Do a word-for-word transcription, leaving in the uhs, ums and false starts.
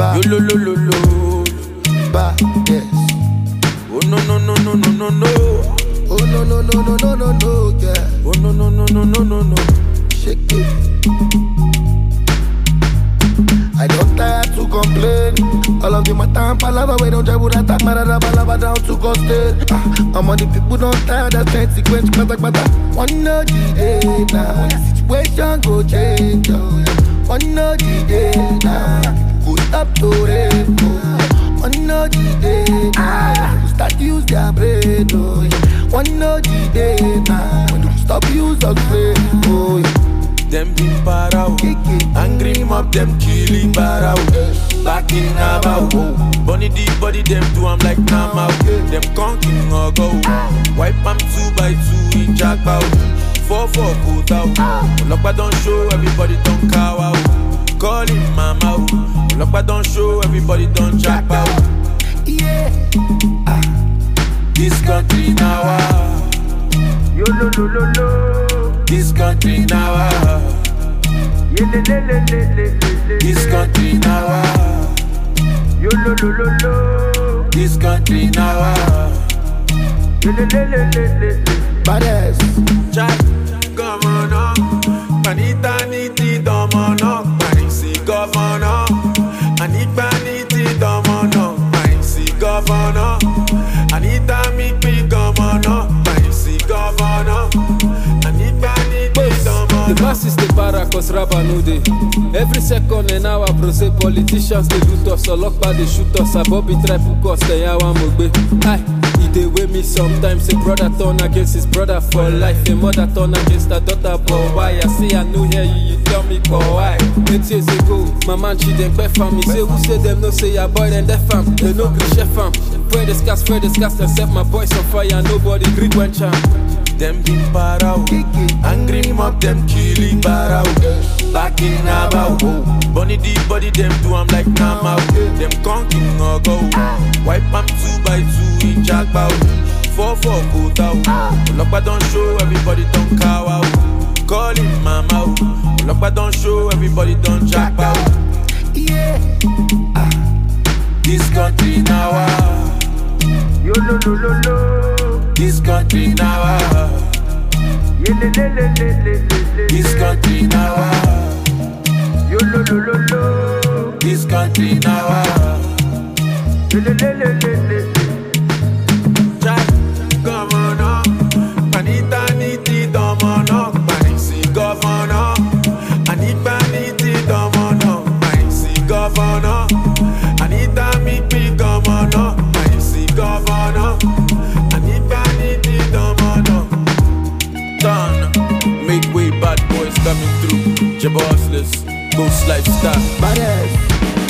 Yo lo lo lo lo. Ba, yes. Oh no no no no no no no. Oh no no no no no no no, yeah. Oh no no no no no no no. Shake it. I don't tire to complain. All of the matter and palava, we don't travel that time, marada balava down to coastal. Ah, I'm on the people don't tire that consequence, matter matter. One no the day now, the situation go change. Oh, yeah. One no the day now, go stop to rain. Oh, one no the day now, start use their brain. Oh, yeah. One no the day now, stop use your brain. Oh, yeah. Them been parao, angry mob them killing barao. Back in Nabao, bunny the body them do I'm like Nama. Them conking or go, wipe them two by two in Jackpot. Four four good out, Lokba don't show everybody don't cow out. Call him mama, Lokba don't show everybody don't jack out. Yeah, ah. This country now, ah. Yo lo lo lo lo. This country now, ah. Ye le le le le le le. This country now, ah. Yo lo lo lo lo. This country now, ah. Ye le le le le le. Badass. Chai, governor, panita niti domono, panisi governor, Anita niti domono, panisi governor, Anita mi pi governor, panisi governor, Anita niti domono. The masses they para cause rubber no day. Every second an hour bro say politicians they loot us, so lock by they shoot us, a Bobby try put us, they are one mogbe. Aye. They weigh me sometimes. A brother turn against his brother for life. A mother turn against her daughter. But why? I say I know hear you, you tell me but why? Eight years ago, my man she didn't pay for me. Say who say them no say your boy then deaf fam. They no green chef fam. Pray the scars, pray the scars and set my boys on fire. Nobody greet one charm. Them been parao, angry mob them killing barao. Back in Nabao, bunny the body them do I'm like Nama. Them conking or go, wipe them two by two in Jackpot. Four four good out, Lokba don't show everybody don't cow out. Call him mama, Lokba don't show everybody don't jack out. Yeah, ah. This country now, ah. Yo lo lo lo lo. This country now, ah. Ye le le le le le le. This country now, ah. Yo lo lo lo lo. This country now, ah. Ye le le le le le. Chai, governor, panita niti domono, panisi governor, Anita niti domono, panisi governor, Anita mi pi governor, panisi governor, Anita niti domono. Done, make way, bad boys coming through. Jabossless, ghost lifestyle. Badass.